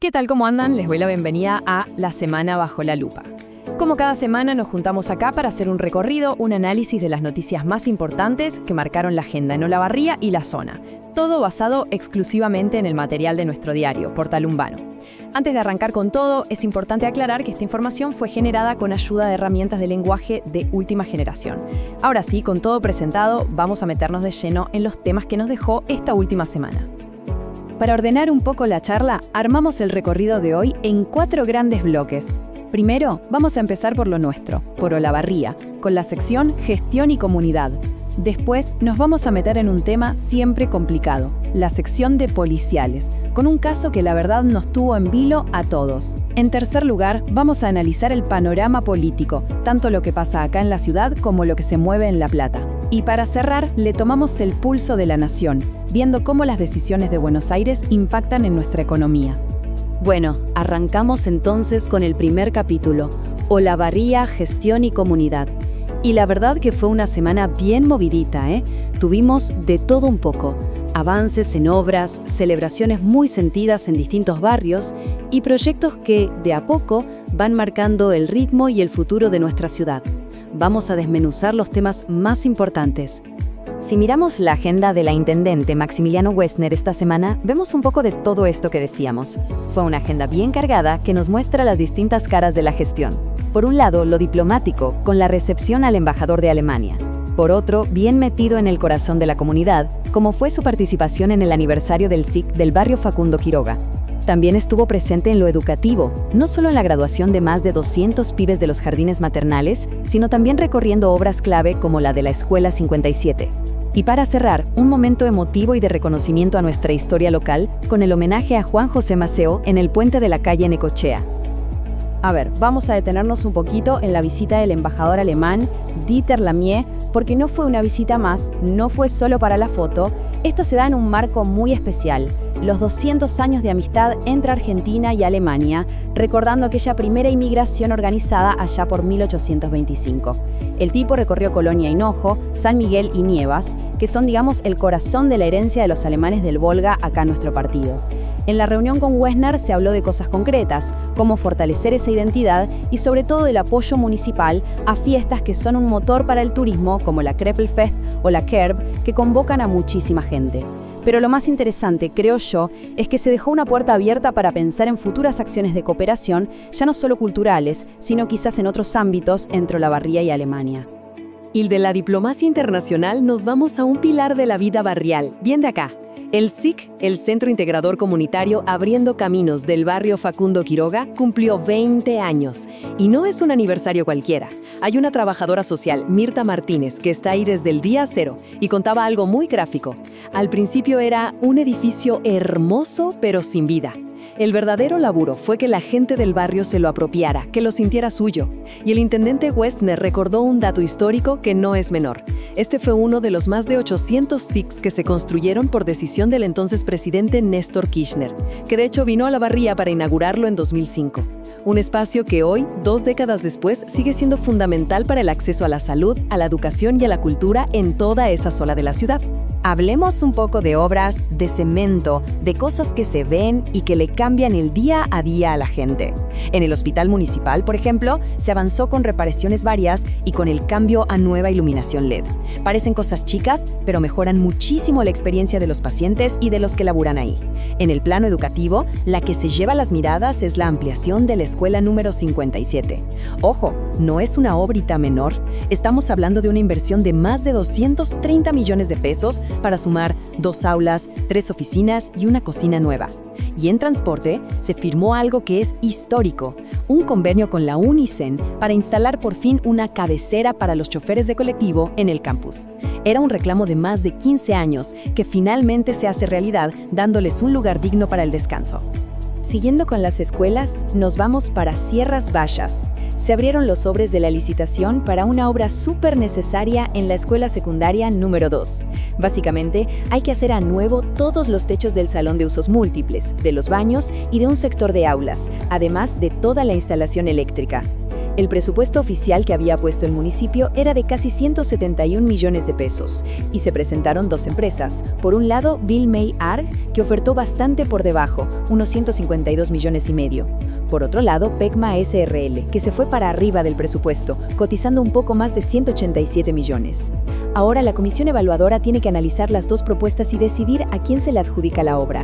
¿Qué tal? ¿Cómo andan? Les doy la bienvenida a La Semana Bajo la Lupa. Como cada semana nos juntamos acá para hacer un recorrido, un análisis de las noticias más importantes que marcaron la agenda en Olavarría y la zona. Todo basado exclusivamente en el material de nuestro diario, Portal Urbano. Antes de arrancar con todo, es importante aclarar que esta información fue generada con ayuda de herramientas de lenguaje de última generación. Ahora sí, con todo presentado, vamos a meternos de lleno en los temas que nos dejó esta última semana. Para ordenar un poco la charla, armamos el recorrido de hoy en 4 grandes bloques. Primero, vamos a empezar por lo nuestro, por Olavarría, con la sección Gestión y Comunidad. Después, nos vamos a meter en un tema siempre complicado, la sección de policiales, con un caso que la verdad nos tuvo en vilo a todos. En tercer lugar, vamos a analizar el panorama político, tanto lo que pasa acá en la ciudad como lo que se mueve en La Plata. Y para cerrar, le tomamos el pulso de la nación, viendo cómo las decisiones de Buenos Aires impactan en nuestra economía. Bueno, arrancamos entonces con el primer capítulo, Olavarría, Gestión y Comunidad. Y la verdad que fue una semana bien movidita, ¿eh? Tuvimos de todo un poco. Avances en obras, celebraciones muy sentidas en distintos barrios y proyectos que, de a poco, van marcando el ritmo y el futuro de nuestra ciudad. Vamos a desmenuzar los temas más importantes. Si miramos la agenda de la intendente Maximiliano Wessner esta semana, vemos un poco de todo esto que decíamos. Fue una agenda bien cargada que nos muestra las distintas caras de la gestión. Por un lado, lo diplomático, con la recepción al embajador de Alemania. Por otro, bien metido en el corazón de la comunidad, como fue su participación en el aniversario del SIC del barrio Facundo Quiroga. También estuvo presente en lo educativo, no solo en la graduación de más de 200 pibes de los jardines maternales, sino también recorriendo obras clave como la de la Escuela 57. Y para cerrar, un momento emotivo y de reconocimiento a nuestra historia local, con el homenaje a Juan José Maceo en el puente de la calle Necochea. A ver, vamos a detenernos un poquito en la visita del embajador alemán Dieter Lamie, porque no fue una visita más, no fue solo para la foto, esto se da en un marco muy especial, los 200 años de amistad entre Argentina y Alemania, recordando aquella primera inmigración organizada allá por 1825. El tipo recorrió Colonia Hinojo, San Miguel y Nievas, que son, digamos, el corazón de la herencia de los alemanes del Volga acá en nuestro partido. En la reunión con Wessner se habló de cosas concretas, cómo fortalecer esa identidad y sobre todo del apoyo municipal a fiestas que son un motor para el turismo, como la Kreppelfest o la Kerb, que convocan a muchísima gente. Pero lo más interesante, creo yo, es que se dejó una puerta abierta para pensar en futuras acciones de cooperación, ya no solo culturales, sino quizás en otros ámbitos entre Olavarría y Alemania. Y de la diplomacia internacional nos vamos a un pilar de la vida barrial, bien de acá. El SIC, el Centro Integrador Comunitario Abriendo Caminos del barrio Facundo Quiroga, cumplió 20 años. Y no es un aniversario cualquiera. Hay una trabajadora social, Mirta Martínez, que está ahí desde el día 0 y contaba algo muy gráfico. Al principio era un edificio hermoso pero sin vida. El verdadero laburo fue que la gente del barrio se lo apropiara, que lo sintiera suyo. Y el intendente Wessner recordó un dato histórico que no es menor. Este fue uno de los más de 800 SICs que se construyeron por decisión del entonces presidente Néstor Kirchner, que de hecho vino a Olavarría para inaugurarlo en 2005. Un espacio que hoy, 2 décadas después, sigue siendo fundamental para el acceso a la salud, a la educación y a la cultura en toda esa zona de la ciudad. Hablemos un poco de obras, de cemento, de cosas que se ven y que le cambian el día a día a la gente. En el hospital municipal, por ejemplo, se avanzó con reparaciones varias y con el cambio a nueva iluminación LED. Parecen cosas chicas, pero mejoran muchísimo la experiencia de los pacientes y de los que laburan ahí. En el plano educativo, la que se lleva las miradas es la ampliación de la escuela número 57. Ojo, no es una obrita menor. Estamos hablando de una inversión de más de 230 millones de pesos para sumar 2 aulas, 3 oficinas y una cocina nueva. Y en transporte se firmó algo que es histórico, un convenio con la Unicen para instalar por fin una cabecera para los choferes de colectivo en el campus. Era un reclamo de más de 15 años que finalmente se hace realidad dándoles un lugar digno para el descanso. Siguiendo con las escuelas, nos vamos para Sierras Vallas. Se abrieron los sobres de la licitación para una obra súper necesaria en la escuela secundaria número 2. Básicamente, hay que hacer a nuevo todos los techos del salón de usos múltiples, de los baños y de un sector de aulas, además de toda la instalación eléctrica. El presupuesto oficial que había puesto el municipio era de casi 171 millones de pesos, y se presentaron dos empresas. Por un lado, Bill May Arg, que ofertó bastante por debajo, unos 152 millones y medio. Por otro lado, Pecma SRL, que se fue para arriba del presupuesto, cotizando un poco más de 187 millones. Ahora la comisión evaluadora tiene que analizar las dos propuestas y decidir a quién se le adjudica la obra.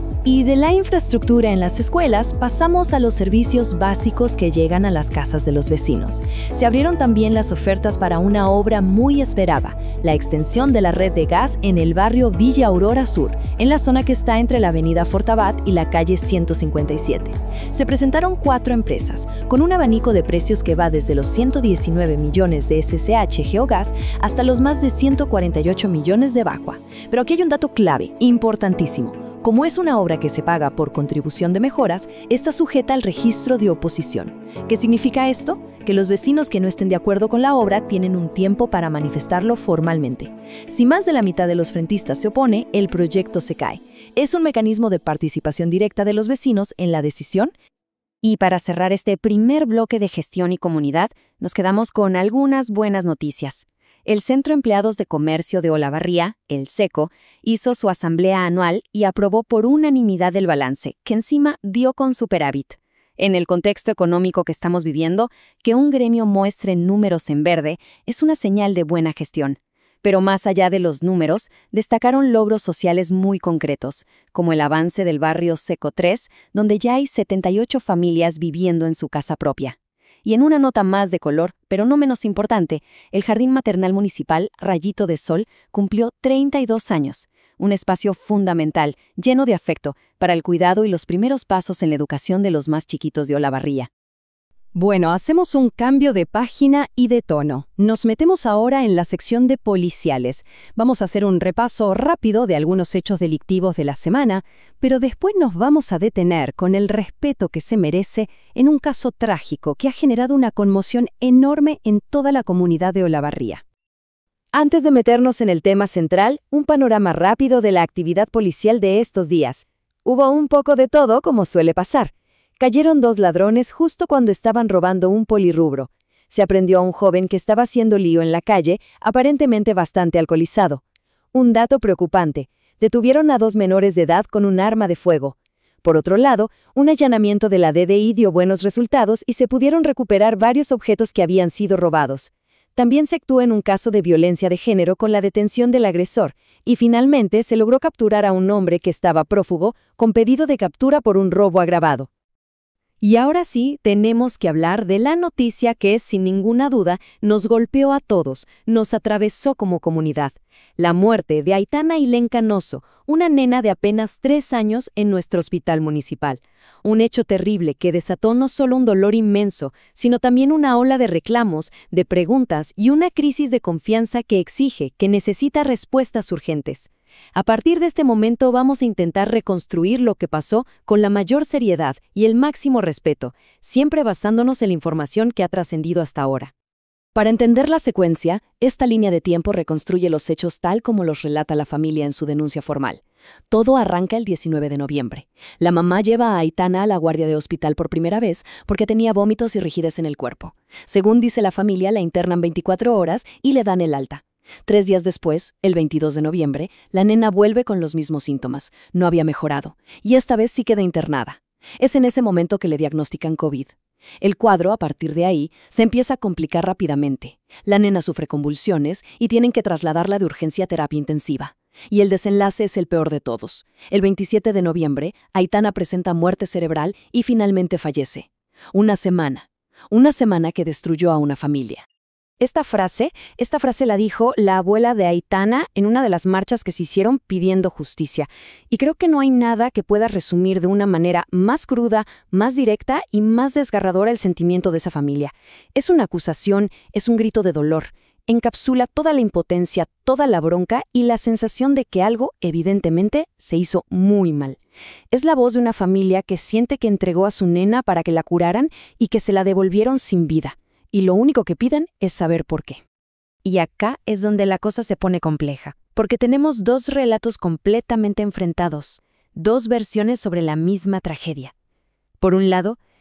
Y de la infraestructura en las escuelas pasamos a los servicios básicos que llegan a las casas de los vecinos. Se abrieron también las ofertas para una obra muy esperada, la extensión de la red de gas en el barrio Villa Aurora Sur, en la zona que está entre la avenida Fortabat y la calle 157. Se presentaron 4 empresas, con un abanico de precios que va desde los 119 millones de SCH Geogas hasta los más de 148 millones de Vacua. Pero aquí hay un dato clave, importantísimo. Como es una obra que se paga por contribución de mejoras, está sujeta al registro de oposición. ¿Qué significa esto? Que los vecinos que no estén de acuerdo con la obra tienen un tiempo para manifestarlo formalmente. Si más de la mitad de los frentistas se opone, el proyecto se cae. Es un mecanismo de participación directa de los vecinos en la decisión. Y para cerrar este primer bloque de gestión y comunidad, nos quedamos con algunas buenas noticias. El Centro Empleados de Comercio de Olavarría, el CECO, hizo su asamblea anual y aprobó por unanimidad el balance, que encima dio con superávit. En el contexto económico que estamos viviendo, que un gremio muestre números en verde es una señal de buena gestión. Pero más allá de los números, destacaron logros sociales muy concretos, como el avance del barrio Seco 3, donde ya hay 78 familias viviendo en su casa propia. Y en una nota más de color, pero no menos importante, el Jardín Maternal Municipal Rayito de Sol cumplió 32 años, un espacio fundamental, lleno de afecto, para el cuidado y los primeros pasos en la educación de los más chiquitos de Olavarría. Bueno, hacemos un cambio de página y de tono. Nos metemos ahora en la sección de policiales. Vamos a hacer un repaso rápido de algunos hechos delictivos de la semana, pero después nos vamos a detener con el respeto que se merece en un caso trágico que ha generado una conmoción enorme en toda la comunidad de Olavarría. Antes de meternos en el tema central, un panorama rápido de la actividad policial de estos días. Hubo un poco de todo, como suele pasar. Cayeron 2 ladrones justo cuando estaban robando un polirrubro. Se aprehendió a un joven que estaba haciendo lío en la calle, aparentemente bastante alcoholizado. Un dato preocupante: detuvieron a 2 menores de edad con un arma de fuego. Por otro lado, un allanamiento de la DDI dio buenos resultados y se pudieron recuperar varios objetos que habían sido robados. También se actuó en un caso de violencia de género con la detención del agresor, y finalmente se logró capturar a un hombre que estaba prófugo con pedido de captura por un robo agravado. Y ahora sí, tenemos que hablar de la noticia que, sin ninguna duda, nos golpeó a todos, nos atravesó como comunidad. La muerte de Aitana Ailén Canoso, una nena de apenas 3 años en nuestro hospital municipal. Un hecho terrible que desató no solo un dolor inmenso, sino también una ola de reclamos, de preguntas y una crisis de confianza que exige, que necesita respuestas urgentes. A partir de este momento vamos a intentar reconstruir lo que pasó con la mayor seriedad y el máximo respeto, siempre basándonos en la información que ha trascendido hasta ahora. Para entender la secuencia, esta línea de tiempo reconstruye los hechos tal como los relata la familia en su denuncia formal. Todo arranca el 19 de noviembre. La mamá lleva a Aitana a la guardia de hospital por primera vez porque tenía vómitos y rigidez en el cuerpo. Según dice la familia, la internan 24 horas y le dan el alta. 3 días después, el 22 de noviembre, la nena vuelve con los mismos síntomas. No había mejorado, y esta vez sí queda internada. Es en ese momento que le diagnostican COVID. El cuadro, a partir de ahí, se empieza a complicar rápidamente. La nena sufre convulsiones y tienen que trasladarla de urgencia a terapia intensiva. Y el desenlace es el peor de todos. El 27 de noviembre, Aitana presenta muerte cerebral y finalmente fallece. Una semana que destruyó a una familia. Esta frase la dijo la abuela de Aitana en una de las marchas que se hicieron pidiendo justicia. Y creo que no hay nada que pueda resumir de una manera más cruda, más directa y más desgarradora el sentimiento de esa familia. Es una acusación, es un grito de dolor. Encapsula toda la impotencia, toda la bronca y la sensación de que algo, evidentemente, se hizo muy mal. Es la voz de una familia que siente que entregó a su nena para que la curaran y que se la devolvieron sin vida. Y lo único que piden es saber por qué. Y acá es donde la cosa se pone compleja, porque tenemos 2 relatos completamente enfrentados, 2 versiones sobre la misma tragedia. Por un lado,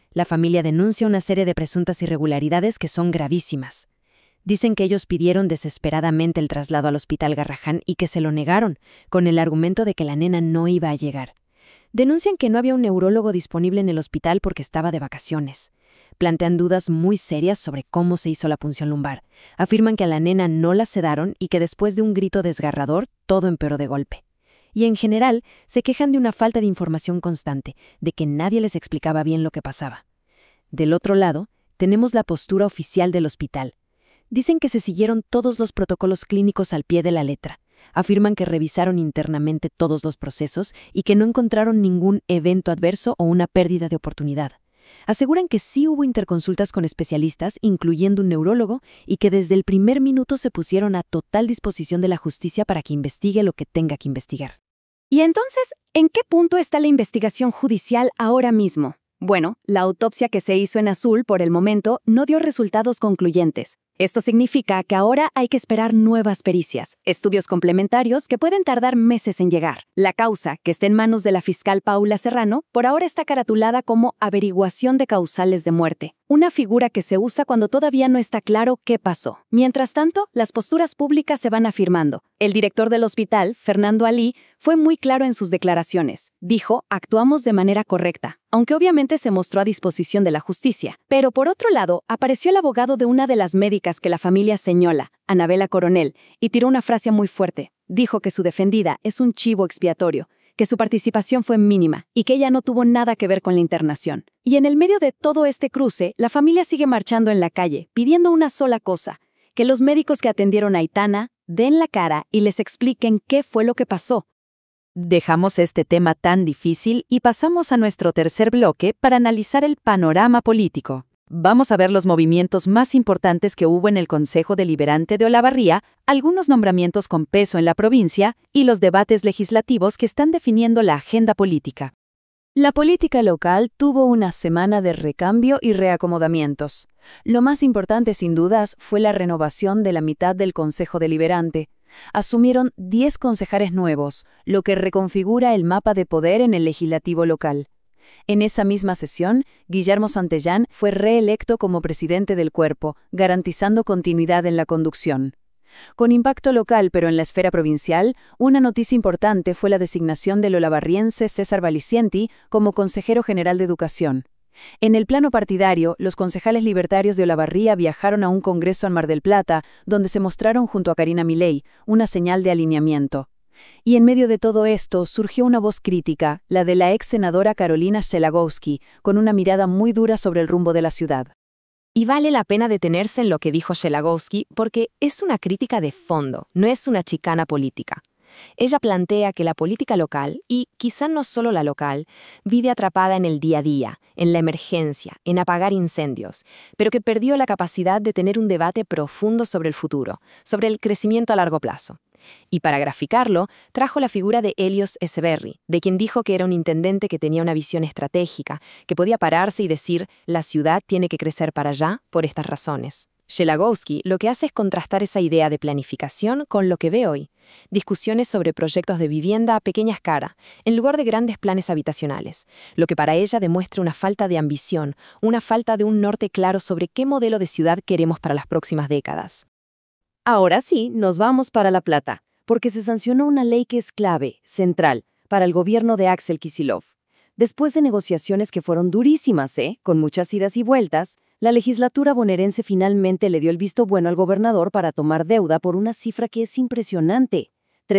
La familia denuncia una serie de presuntas irregularidades que son gravísimas. Dicen que ellos pidieron desesperadamente el traslado al Hospital Garrahan y que se lo negaron, con el argumento de que la nena no iba a llegar. Denuncian que no había un neurólogo disponible en el hospital porque estaba de vacaciones. Plantean dudas muy serias sobre cómo se hizo la punción lumbar. Afirman que a la nena no la sedaron y que después de un grito desgarrador, todo empeoró de golpe. Y en general, se quejan de una falta de información constante, de que nadie les explicaba bien lo que pasaba. Del otro lado, tenemos la postura oficial del hospital. Dicen que se siguieron todos los protocolos clínicos al pie de la letra. Afirman que revisaron internamente todos los procesos y que no encontraron ningún evento adverso o una pérdida de oportunidad. Aseguran que sí hubo interconsultas con especialistas, incluyendo un neurólogo, y que desde el primer minuto se pusieron a total disposición de la justicia para que investigue lo que tenga que investigar. ¿Y entonces, en qué punto está la investigación judicial ahora mismo? Bueno, la autopsia que se hizo en Azul, por el momento, no dio resultados concluyentes. Esto significa que ahora hay que esperar nuevas pericias, estudios complementarios que pueden tardar meses en llegar. La causa, que está en manos de la fiscal Paula Serrano, por ahora está caratulada como averiguación de causales de muerte, una figura que se usa cuando todavía no está claro qué pasó. Mientras tanto, las posturas públicas se van afirmando. El director del hospital, Fernando Ali, fue muy claro en sus declaraciones. Dijo, actuamos de manera correcta, aunque obviamente se mostró a disposición de la justicia. Pero por otro lado, apareció el abogado de una de las médicas que la familia señala, Anabela Coronel, y tiró una frase muy fuerte. Dijo que su defendida es un chivo expiatorio, que su participación fue mínima y que ella no tuvo nada que ver con la internación. Y en el medio de todo este cruce, la familia sigue marchando en la calle, pidiendo una sola cosa, que los médicos que atendieron a Aitana den la cara y les expliquen qué fue lo que pasó. Dejamos este tema tan difícil y pasamos a nuestro tercer bloque para analizar el panorama político. Vamos a ver los movimientos más importantes que hubo en el Consejo Deliberante de Olavarría, algunos nombramientos con peso en la provincia y los debates legislativos que están definiendo la agenda política. La política local tuvo una semana de recambio y reacomodamientos. Lo más importante, sin dudas, fue la renovación de la mitad del Consejo Deliberante. Asumieron 10 concejales nuevos, lo que reconfigura el mapa de poder en el legislativo local. En esa misma sesión, Guillermo Santellán fue reelecto como presidente del cuerpo, garantizando continuidad en la conducción. Con impacto local pero en la esfera provincial, una noticia importante fue la designación del olavarriense César Valicienti como consejero general de Educación. En el plano partidario, los concejales libertarios de Olavarría viajaron a un congreso en Mar del Plata, donde se mostraron junto a Karina Milei, una señal de alineamiento. Y en medio de todo esto surgió una voz crítica, la de la ex senadora Karolina Szelagowski, con una mirada muy dura sobre el rumbo de la ciudad. Y vale la pena detenerse en lo que dijo Szelagowski porque es una crítica de fondo, no es una chicana política. Ella plantea que la política local, y quizá no solo la local, vive atrapada en el día a día, en la emergencia, en apagar incendios, pero que perdió la capacidad de tener un debate profundo sobre el futuro, sobre el crecimiento a largo plazo. Y para graficarlo, trajo la figura de Helios Echeverri, de quien dijo que era un intendente que tenía una visión estratégica, que podía pararse y decir, la ciudad tiene que crecer para allá por estas razones. Szelagowski lo que hace es contrastar esa idea de planificación con lo que ve hoy. Discusiones sobre proyectos de vivienda a pequeña escala, en lugar de grandes planes habitacionales, lo que para ella demuestra una falta de ambición, una falta de un norte claro sobre qué modelo de ciudad queremos para las próximas décadas. Ahora sí, nos vamos para La Plata, porque se sancionó una ley que es clave, central, para el gobierno de Axel Kicillof. Después de negociaciones que fueron durísimas, con muchas idas y vueltas, la legislatura bonaerense finalmente le dio el visto bueno al gobernador para tomar deuda por una cifra que es impresionante,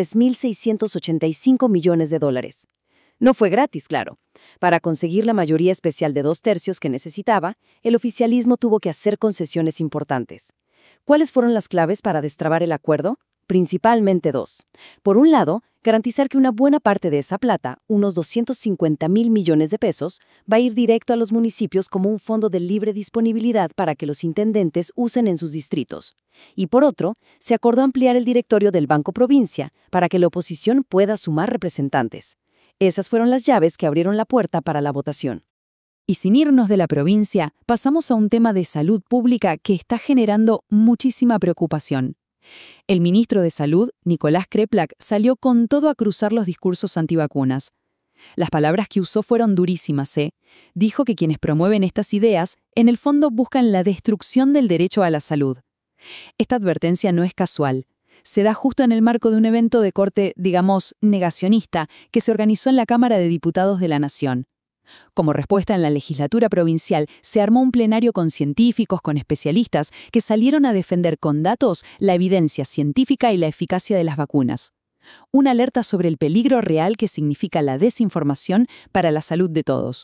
$3.685 millones. No fue gratis, claro. Para conseguir la mayoría especial de 2/3 que necesitaba, el oficialismo tuvo que hacer concesiones importantes. ¿Cuáles fueron las claves para destrabar el acuerdo? Principalmente 2. Por un lado, garantizar que una buena parte de esa plata, unos 250.000 millones de pesos, va a ir directo a los municipios como un fondo de libre disponibilidad para que los intendentes usen en sus distritos. Y por otro, se acordó ampliar el directorio del Banco Provincia para que la oposición pueda sumar representantes. Esas fueron las llaves que abrieron la puerta para la votación. Y sin irnos de la provincia, pasamos a un tema de salud pública que está generando muchísima preocupación. El ministro de Salud, Nicolás Kreplak, salió con todo a cruzar los discursos antivacunas. Las palabras que usó fueron durísimas, ¿eh? Dijo que quienes promueven estas ideas, en el fondo buscan la destrucción del derecho a la salud. Esta advertencia no es casual. Se da justo en el marco de un evento de corte, digamos, negacionista, que se organizó en la Cámara de Diputados de la Nación. Como respuesta en la legislatura provincial, se armó un plenario con científicos, con especialistas, que salieron a defender con datos la evidencia científica y la eficacia de las vacunas. Una alerta sobre el peligro real que significa la desinformación para la salud de todos.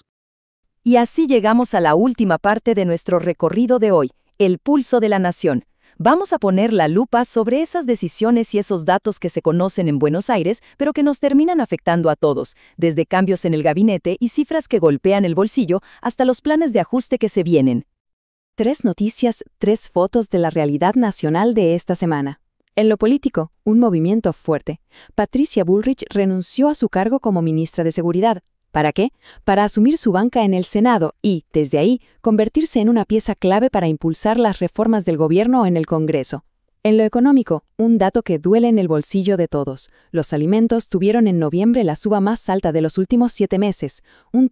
Y así llegamos a la última parte de nuestro recorrido de hoy, el pulso de la nación. Vamos a poner la lupa sobre esas decisiones y esos datos que se conocen en Buenos Aires, pero que nos terminan afectando a todos, desde cambios en el gabinete y cifras que golpean el bolsillo hasta los planes de ajuste que se vienen. 3 noticias, 3 fotos de la realidad nacional de esta semana. En lo político, un movimiento fuerte. Patricia Bullrich renunció a su cargo como ministra de Seguridad. ¿Para qué? Para asumir su banca en el Senado y, desde ahí, convertirse en una pieza clave para impulsar las reformas del gobierno en el Congreso. En lo económico, un dato que duele en el bolsillo de todos. Los alimentos tuvieron en noviembre la suba más alta de los últimos 7 meses, un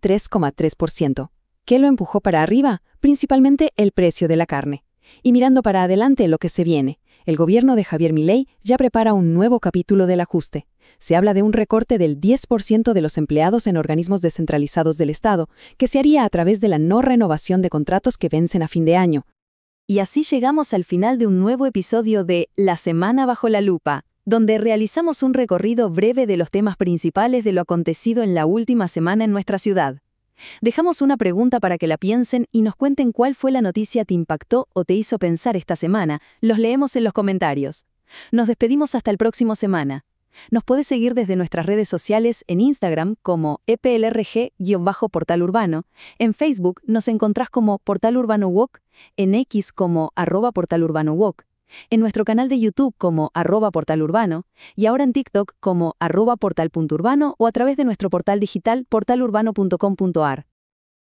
3,3%. ¿Qué lo empujó para arriba? Principalmente el precio de la carne. Y mirando para adelante lo que se viene, el gobierno de Javier Milei ya prepara un nuevo capítulo del ajuste. Se habla de un recorte del 10% de los empleados en organismos descentralizados del Estado, que se haría a través de la no renovación de contratos que vencen a fin de año. Y así llegamos al final de un nuevo episodio de La Semana Bajo la Lupa, donde realizamos un recorrido breve de los temas principales de lo acontecido en la última semana en nuestra ciudad. Dejamos una pregunta para que la piensen y nos cuenten cuál fue la noticia que te impactó o te hizo pensar esta semana. Los leemos en los comentarios. Nos despedimos hasta el próximo semana. Nos puedes seguir desde nuestras redes sociales en Instagram como EPLRG-Portal Urbano, en Facebook nos encontrás como Portal Urbano Walk, en X como @Portal Urbano Walk, en nuestro canal de YouTube como @Portal Urbano y ahora en TikTok como @Portal.Urbano o a través de nuestro portal digital portalurbano.com.ar.